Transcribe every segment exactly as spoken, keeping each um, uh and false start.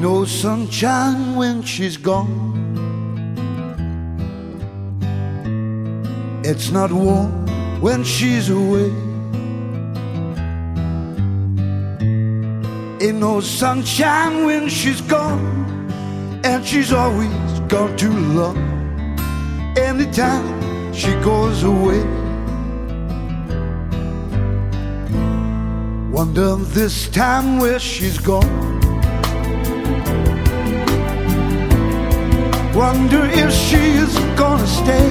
no sunshine when she's gone. It's not warm when she's away. Ain't no sunshine when she's gone, and she's always gone too long. Anytime she goes away, wonder this time where she's gone. Wonder if she's gonna stay.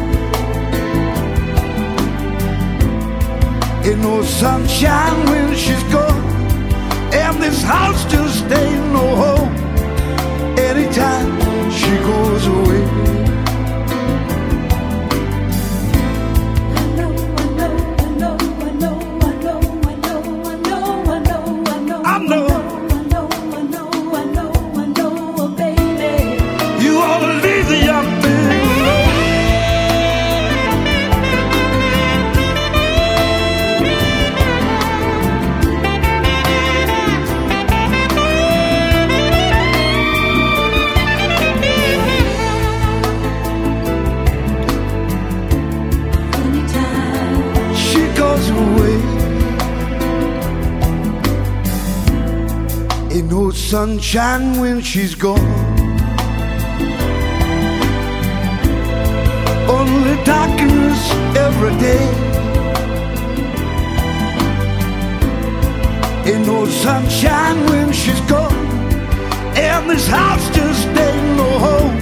Ain't no sunshine when she's gone, and this house just ain't no home. Anytime she goes away, ain't no sunshine when she's gone. Only darkness every day. Ain't no sunshine when she's gone, and this house just ain't no home.